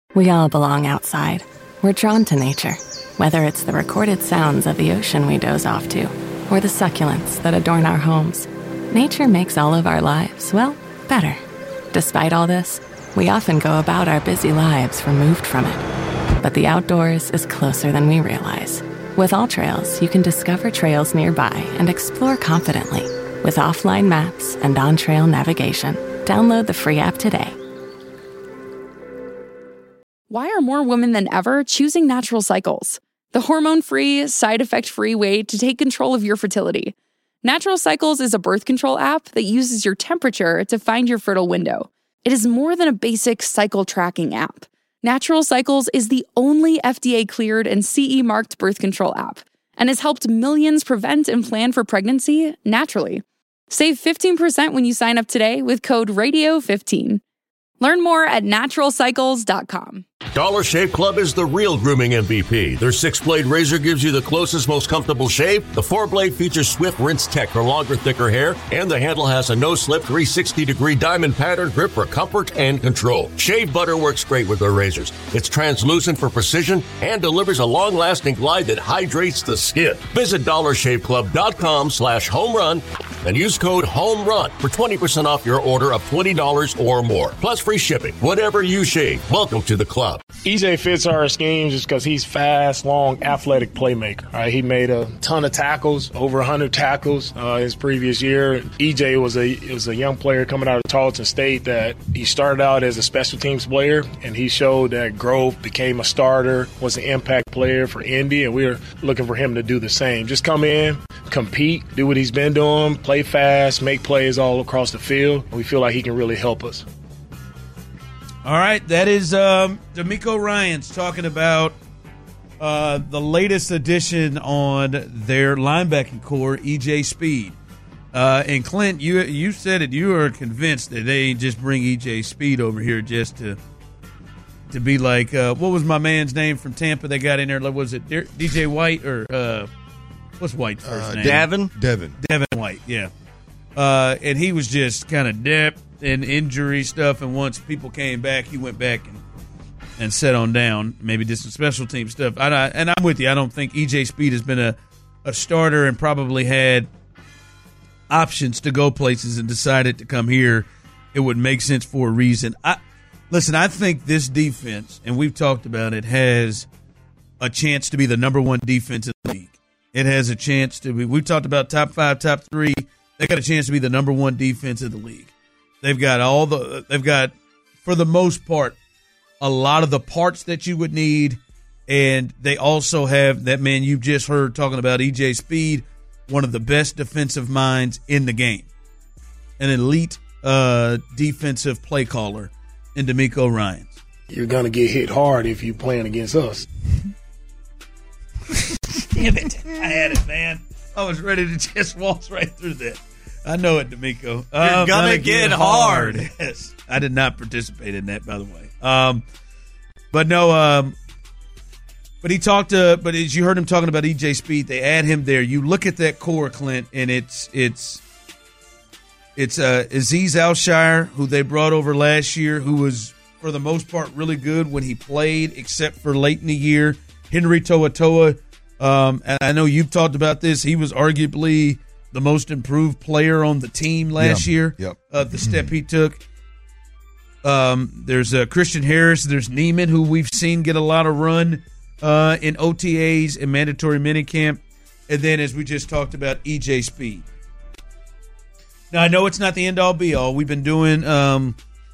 We all belong outside. We're drawn to nature, whether it's the recorded sounds of the ocean we doze off to, or the succulents that adorn our homes. Nature makes all of our lives, well, better. Despite all this, we often go about our busy lives removed from it. But the outdoors is closer than we realize. With AllTrails, you can discover trails nearby and explore confidently. With offline maps and on-trail navigation, download the free app today. Why are more women than ever choosing Natural Cycles? The hormone-free, side-effect-free way to take control of your fertility. Natural Cycles is a birth control app that uses your temperature to find your fertile window. It is more than a basic cycle tracking app. Natural Cycles is the only FDA-cleared and CE-marked birth control app and has helped millions prevent and plan for pregnancy naturally. Save 15% when you sign up today with code RADIO15. Learn more at naturalcycles.com. Dollar Shave Club is the real grooming MVP. Their 6-blade razor gives you the closest, most comfortable shave. The 4-blade features Swift Rinse Tech for longer, thicker hair. And the handle has a no-slip 360-degree diamond pattern grip for comfort and control. Shave butter works great with their razors. It's translucent for precision and delivers a long-lasting glide that hydrates the skin. Visit dollarshaveclub.com/homerun and use code HOMERUN for 20% off your order of $20 or more. Plus free shipping. Whatever you shave, welcome to the club. EJ fits our scheme just because he's fast, long, athletic playmaker. Right? He made a ton of tackles, over 100 tackles his previous year. EJ was a young player coming out of Tarleton State that he started out as a special teams player, and he showed that growth, became a starter, was an impact player for Indy, and we're looking for him to do the same. Just come in, compete, do what he's been doing, play fast, make plays all across the field. We feel like he can really help us. All right, that is DeMeco Ryans talking about the latest addition on their linebacking core, E.J. Speed. And Clint, you said it. You are convinced that they just bring E.J. Speed over here just to be like, what was my man's name from Tampa they got in there? Was it DJ White or what's White's first name? Devin White, yeah. And he was just kind of depth and injury stuff, and once people came back, he went back and set on down, maybe did some special team stuff. And I'm with you. I don't think E.J. Speed has been a starter and probably had options to go places and decided to come here. It would make sense for a reason. Listen, I think this defense, and we've talked about it, has a chance to be the number one defense in the league. It has a chance to be. We've talked about top 5, top 3. They got a chance to be the number one defense in the league. They've got for the most part, a lot of the parts that you would need, and they also have that man you've just heard talking about, E.J. Speed, one of the best defensive minds in the game, an elite defensive play caller in DeMeco Ryans. You're going to get hit hard if you're playing against us. Damn it. I had it, man. I was ready to just waltz right through that. I know it, DeMeco. You're gonna get hard. Yes. I did not participate in that, by the way. But no, but as you heard him talking about E.J. Speed, they add him there. You look at that core, Clint, and it's Azeez Al-Shaair, who they brought over last year, who was, for the most part, really good when he played, except for late in the year. Henry To'oTo'o, and I know you've talked about this. He was arguably the most improved player on the team last year. Yep. The step he took. There's Christian Harris. There's Neiman, who we've seen get a lot of run in OTAs and mandatory minicamp. And then, as we just talked about, E.J. Speed. Now, I know it's not the end-all, be-all. We've been doing the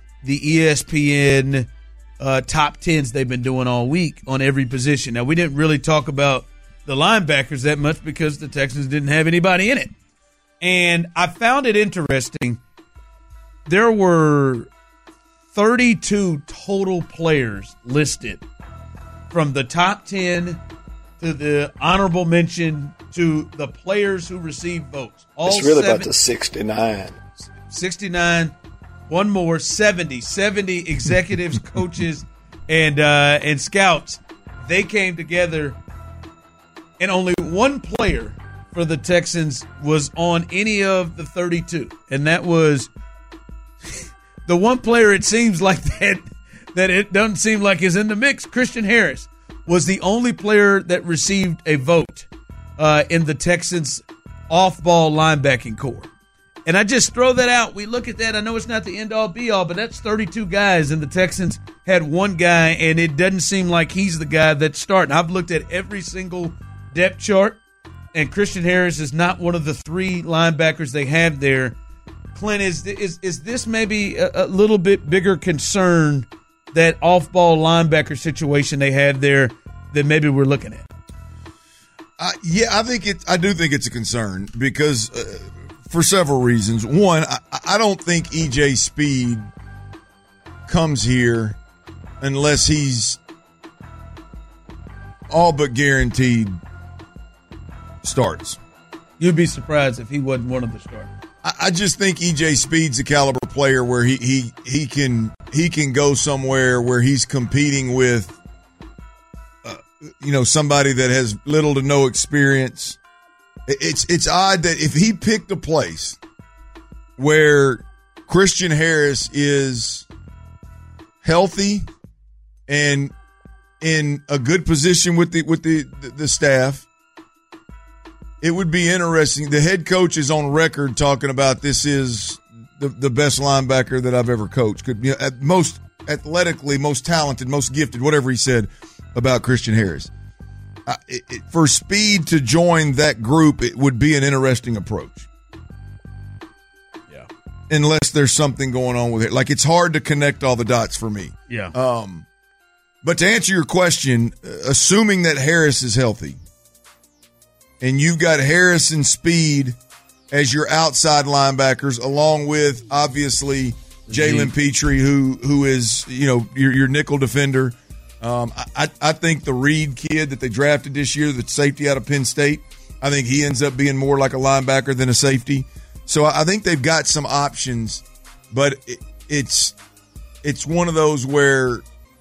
ESPN top 10s they've been doing all week on every position. Now, we didn't really talk about the linebackers that much because the Texans didn't have anybody in it. And I found it interesting. There were 32 total players listed from the top 10 to the honorable mention to the players who received votes. It's really about the 69. 69, one more, 70 executives, coaches, and scouts. They came together, and only one player for the Texans was on any of the 32, and that was the one player it seems like that it doesn't seem like is in the mix. Christian Harris was the only player that received a vote in the Texans' off-ball linebacking core. And I just throw that out. We look at that. I know it's not the end-all, be-all, but that's 32 guys, and the Texans had one guy, and it doesn't seem like he's the guy that's starting. I've looked at every single depth chart, and Christian Harris is not one of the three linebackers they have there. Clint, is this maybe a little bit bigger concern, that off-ball linebacker situation they have there, that maybe we're looking at? I do think it's a concern because for several reasons. One, I don't think EJ Speed comes here unless he's all but guaranteed starts. You'd be surprised if he wasn't one of the starters. I just think EJ Speed's a caliber player where he can go somewhere where he's competing with somebody that has little to no experience. It's odd that if he picked a place where Christian Harris is healthy and in a good position with the staff, it would be interesting. The head coach is on record talking about this is the best linebacker that I've ever coached. Could be most athletically, most talented, most gifted, whatever he said about Christian Harris. For Speed to join that group, it would be an interesting approach. Yeah. Unless there's something going on with it. Like, it's hard to connect all the dots for me. Yeah. But to answer your question, assuming that Harris is healthy, and you've got Harris and Speed as your outside linebackers, along with, obviously, Jalen Petrie, who is, your nickel defender. I think the Reed kid that they drafted this year, the safety out of Penn State, I think he ends up being more like a linebacker than a safety. So I think they've got some options, but it's one of those where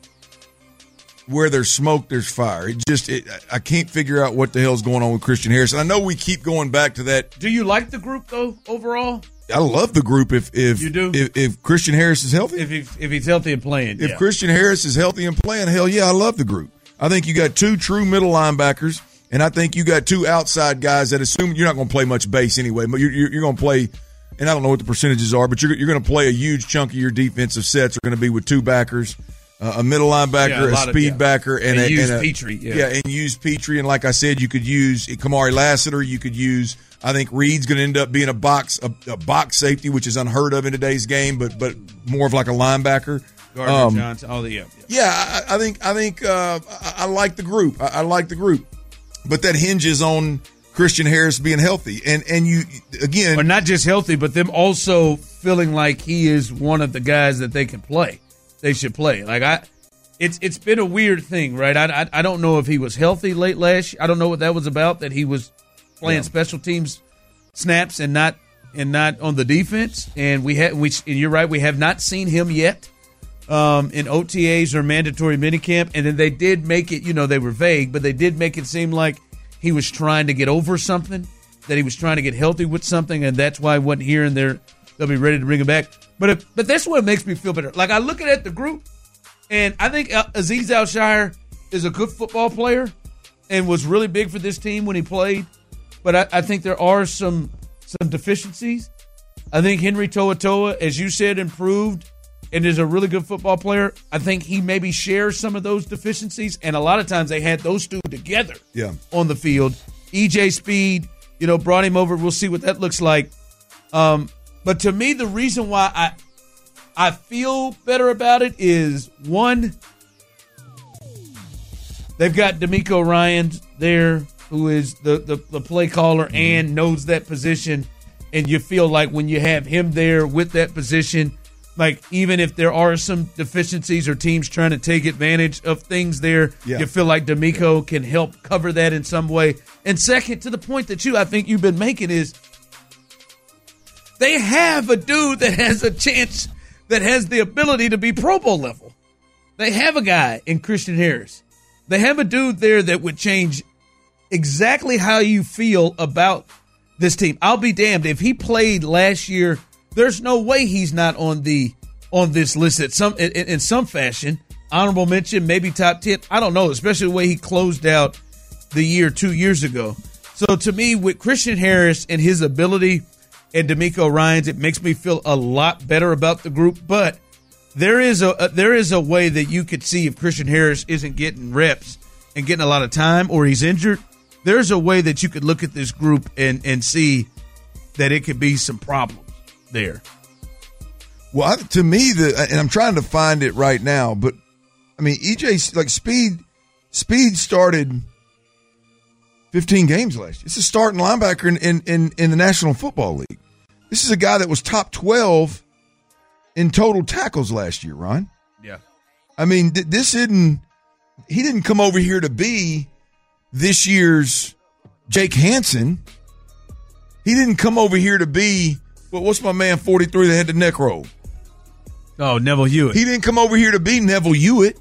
there's smoke, there's fire. I can't figure out what the hell's going on with Christian Harris. And I know we keep going back to that. Do you like the group, though, overall? I love the group if you do. If Christian Harris is healthy. If he's healthy and playing. If Christian Harris is healthy and playing, hell yeah, I love the group. I think you got two true middle linebackers, and I think you got two outside guys that assume you're not going to play much base anyway, but you're going to play, and I don't know what the percentages are, but you're going to play a huge chunk of your defensive sets are going to be with two backers, a middle linebacker, a speed backer, and use Petrie. And use Petrie. And like I said, you could use Kamari Lassiter. You could use, I think Reed's going to end up being a box box safety, which is unheard of in today's game, but more of like a linebacker. Gardner Johnson. I think I like the group. I like the group, but that hinges on Christian Harris being healthy, and you again, or not just healthy, but them also feeling like he is one of the guys that they can play. They should play. Like it's been a weird thing, right? I don't know if he was healthy late last year. I don't know what that was about. That he was playing special teams snaps and not on the defense. And and you're right, we have not seen him yet in OTAs or mandatory minicamp. And then they did make it, they were vague, but they did make it seem like he was trying to get over something, that he was trying to get healthy with something, and that's why he wasn't here, and they'll be ready to bring him back. But that's what makes me feel better. Like, I look at the group, and I think Azeez Al-Shaair is a good football player and was really big for this team when he played. But I think there are some deficiencies. I think Henry To'oTo'o, as you said, improved and is a really good football player. I think he maybe shares some of those deficiencies, and a lot of times they had those two together on the field. EJ Speed, brought him over. We'll see what that looks like. But to me, the reason why I feel better about it is, one, they've got DeMeco Ryans there, who is the play caller and knows that position. And you feel like when you have him there with that position, like even if there are some deficiencies or teams trying to take advantage of things there, you feel like DeMeco can help cover that in some way. And second, to the point that I think you've been making is, they have a dude that has a chance, that has the ability to be Pro Bowl level. They have a guy in Christian Harris. They have a dude there that would change exactly how you feel about this team. I'll be damned if he played last year. There's no way he's not on the on this list in some fashion. Honorable mention, maybe top 10. I don't know, especially the way he closed out the year 2 years ago. So to me, with Christian Harris and his ability and D'Amico Ryans, it makes me feel a lot better about the group. But there is a way that you could see if Christian Harris isn't getting reps and getting a lot of time or he's injured, there's a way that you could look at this group and see that it could be some problems there. Well, to me, and I'm trying to find it right now, but I mean, EJ, like Speed started 15 games last year. It's a starting linebacker in the National Football League. This is a guy that was top 12 in total tackles last year, Ron. Yeah. I mean, he didn't come over here to be this year's Jake Hansen. He didn't come over here to be, what's my man 43 that had the neck roll? Oh, Neville Hewitt. He didn't come over here to be Neville Hewitt.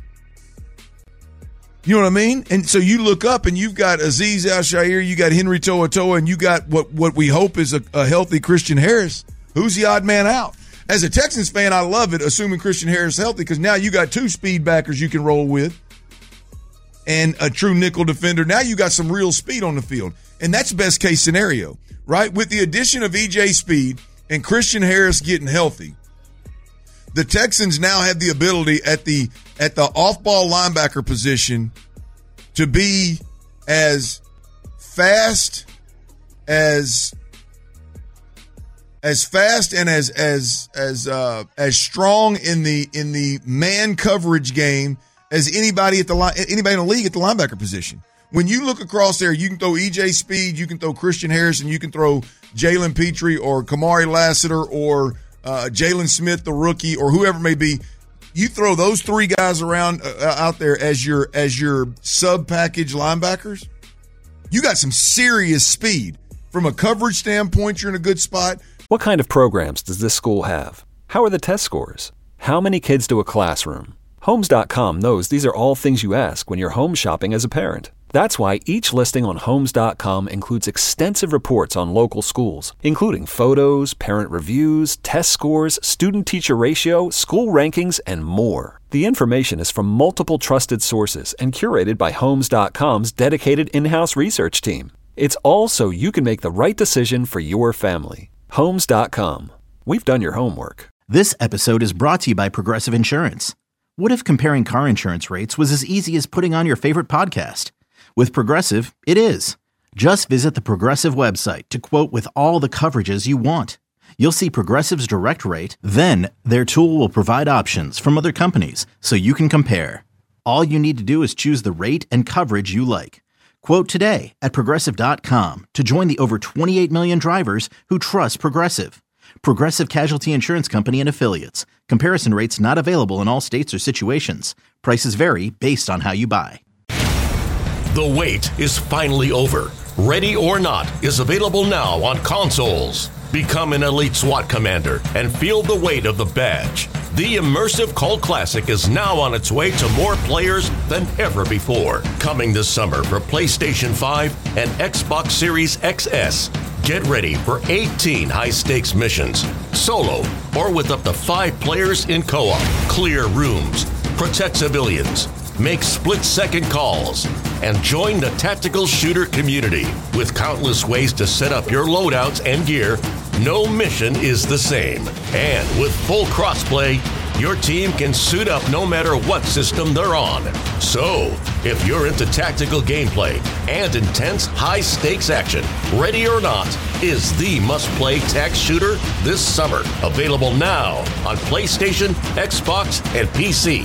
You know what I mean? And so you look up and you've got Azeez Al-Shaair, you got Henry To'oTo'o, and you got what we hope is a healthy Christian Harris. Who's the odd man out? As a Texans fan, I love it, assuming Christian Harris is healthy, because now you got two speed backers you can roll with and a true nickel defender. Now you got some real speed on the field. And that's best case scenario, right? With the addition of EJ Speed and Christian Harris getting healthy, the Texans now have the ability at the off-ball linebacker position to be as fast and as strong in the man coverage game as anybody in the league at the linebacker position. When you look across there, you can throw EJ Speed, you can throw Christian Harris, and you can throw Jalen Petrie or Kamari Lassiter or Jalen Smith, the rookie, or whoever it may be. You throw those three guys around out there as your sub-package linebackers, you got some serious speed. From a coverage standpoint, you're in a good spot. What kind of programs does this school have? How are the test scores? How many kids do a classroom? Homes.com knows these are all things you ask when you're home shopping as a parent. That's why each listing on Homes.com includes extensive reports on local schools, including photos, parent reviews, test scores, student-teacher ratio, school rankings, and more. The information is from multiple trusted sources and curated by Homes.com's dedicated in-house research team. It's all so you can make the right decision for your family. Homes.com. We've done your homework. This episode is brought to you by Progressive Insurance. What if comparing car insurance rates was as easy as putting on your favorite podcast? With Progressive, it is. Just visit the Progressive website to quote with all the coverages you want. You'll see Progressive's direct rate, then their tool will provide options from other companies so you can compare. All you need to do is choose the rate and coverage you like. Quote today at Progressive.com to join the over 28 million drivers who trust Progressive. Progressive Casualty Insurance Company and Affiliates. Comparison rates not available in all states or situations. Prices vary based on how you buy. The wait is finally over. Ready or Not is available now on consoles. Become an elite SWAT commander and feel the weight of the badge. The immersive Cult Classic is now on its way to more players than ever before. Coming this summer for PlayStation 5 and Xbox Series XS. Get ready for 18 high-stakes missions, solo or with up to 5 players in co-op. Clear rooms, protect civilians, make split-second calls, and join the tactical shooter community. With countless ways to set up your loadouts and gear, no mission is the same. And with full crossplay, your team can suit up no matter what system they're on. So, if you're into tactical gameplay and intense high-stakes action, Ready or Not is the must-play tac shooter this summer. Available now on PlayStation, Xbox, and PC.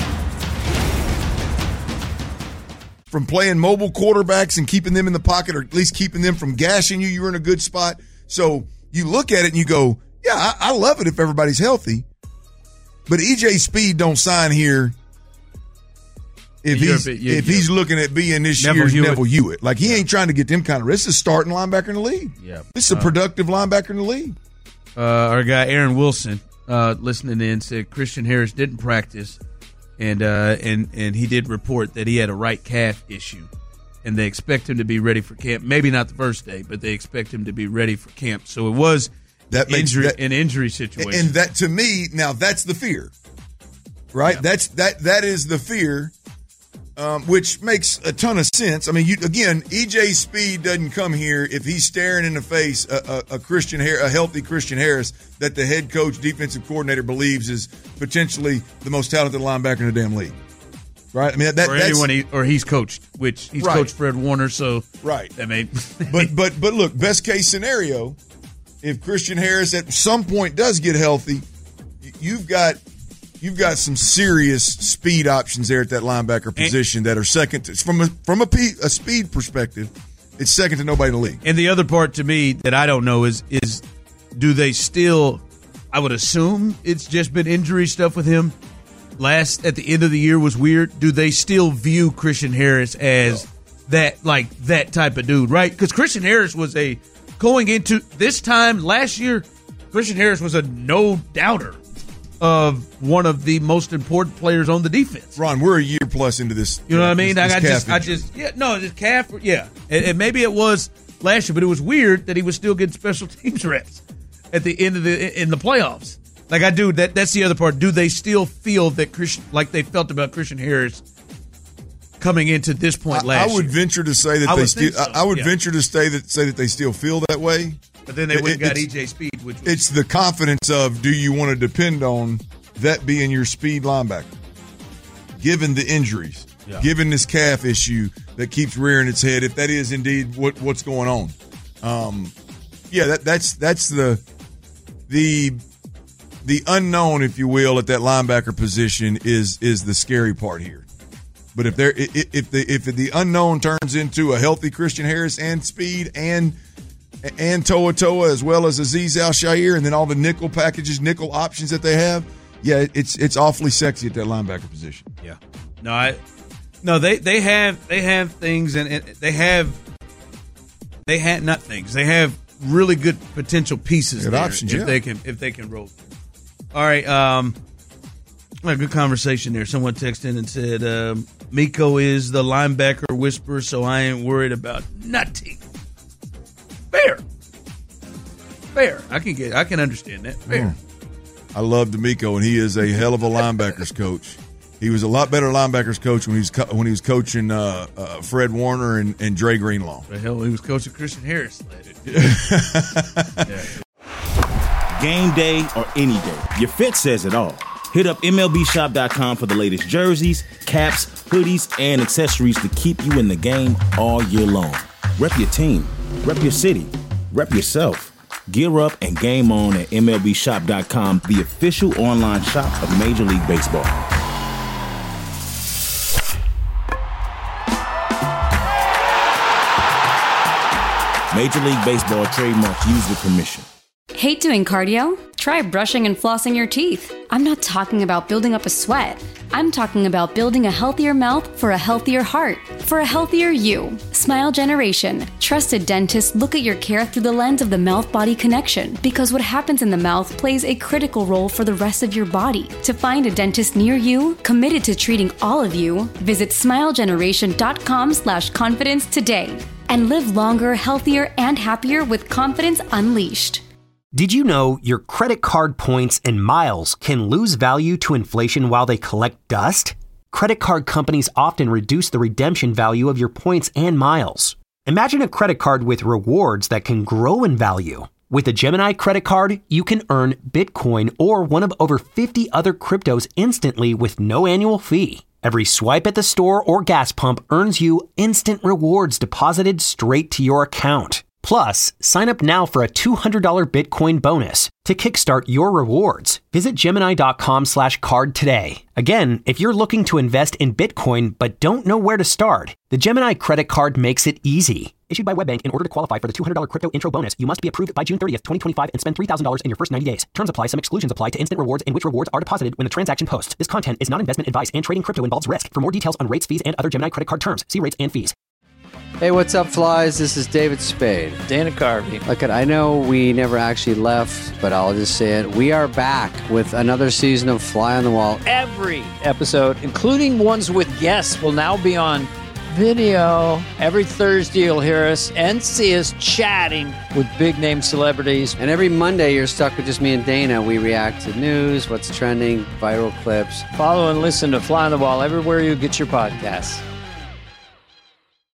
From playing mobile quarterbacks and keeping them in the pocket, or at least keeping them from gashing you, you're in a good spot. So you look at it and you go, yeah, I love it if everybody's healthy. But EJ Speed don't sign here if he's looking at being this year's Neville Hewitt. Like, he ain't trying to get them kind of risks. This is a starting linebacker in the league. Yeah. This is a productive linebacker in the league. Our guy Aaron Wilson, listening in, said Christian Harris didn't practice. And he did report that he had a right calf issue, and they expect him to be ready for camp. Maybe not the first day, but they expect him to be ready for camp. So it was That makes an injury situation. And that, to me, now that's the fear, right? Yeah. That is the fear, which makes a ton of sense. I mean, EJ Speed doesn't come here if he's staring in the face a healthy Christian Harris that the head coach, defensive coordinator believes is potentially the most talented linebacker in the damn league. Right, I mean he's coached, which he's coached Fred Warner, so that may. but look, best case scenario, if Christian Harris at some point does get healthy, you've got some serious speed options there at that linebacker position that are second to, from a speed perspective, it's second to nobody in the league. And the other part to me that I don't know is do they still? I would assume it's just been injury stuff with him. At the end of the year was weird. Do they still view Christian Harris as that type of dude, right? Because Christian Harris was going into this time last year, Christian Harris was a no-doubter of one of the most important players on the defense. Ron, we're a year plus into this. You know what I mean? This calf, yeah. And maybe it was last year, but it was weird that he was still getting special teams reps at the end of in the playoffs. That's the other part. Do they still feel that like they felt about Christian Harris coming into this point last year? I would venture to say that they still. So. I would venture to say that they still feel that way. But then they went and got EJ Speed. It's the confidence of, do you want to depend on that being your speed linebacker? Given the injuries, given this calf issue that keeps rearing its head, if that is indeed what's going on. That's the unknown, if you will, at that linebacker position is the scary part here. But if the unknown turns into a healthy Christian Harris and speed and Toa as well as Azeez Al-Shaair, and then all the nickel packages, nickel options that they have, it's awfully sexy at that linebacker position. Yeah. They have things, and they have really good potential pieces there options, if they can roll. All right, a good conversation there. Someone texted in and said, Miko is the linebacker whisperer, so I ain't worried about nothing. Fair. I can understand that. Fair. I love D'Amico, and he is a hell of a linebackers coach. He was a lot better linebackers coach when he was coaching Fred Warner and Dre Greenlaw. The hell, he was coaching Christian Harris. Game day or any day, your fit says it all. Hit up MLBshop.com for the latest jerseys, caps, hoodies, and accessories to keep you in the game all year long. Rep your team, rep your city, rep yourself. Gear up and game on at MLBshop.com, the official online shop of Major League Baseball. Major League Baseball trademarks used with permission. Hate doing cardio? Try brushing and flossing your teeth. I'm not talking about building up a sweat. I'm talking about building a healthier mouth for a healthier heart, for a healthier you. Smile Generation. Trusted dentists look at your care through the lens of the mouth-body connection, because what happens in the mouth plays a critical role for the rest of your body. To find a dentist near you, committed to treating all of you, visit smilegeneration.com/confidence today. And live longer, healthier, and happier with confidence unleashed. Did you know your credit card points and miles can lose value to inflation while they collect dust? Credit card companies often reduce the redemption value of your points and miles. Imagine a credit card with rewards that can grow in value. With a Gemini credit card, you can earn Bitcoin or one of over 50 other cryptos instantly with no annual fee. Every swipe at the store or gas pump earns you instant rewards deposited straight to your account. Plus, sign up now for a $200 Bitcoin bonus. To kickstart your rewards, visit Gemini.com/card today. Again, if you're looking to invest in Bitcoin but don't know where to start, the Gemini credit card makes it easy. Issued by WebBank, in order to qualify for the $200 crypto intro bonus, you must be approved by June 30th, 2025 and spend $3,000 in your first 90 days. Terms apply. Some exclusions apply to instant rewards, in which rewards are deposited when the transaction posts. This content is not investment advice, and trading crypto involves risk. For more details on rates, fees, and other Gemini credit card terms, see rates and fees. Hey, what's up, flies? This is David Spade. Dana Carvey. Look, I know we never actually left, but I'll just say it. We are back with another season of Fly on the Wall. Every episode, including ones with guests, will now be on video. Every Thursday, you'll hear us and see us chatting with big-name celebrities. And every Monday, you're stuck with just me and Dana. We react to news, what's trending, viral clips. Follow and listen to Fly on the Wall everywhere you get your podcasts.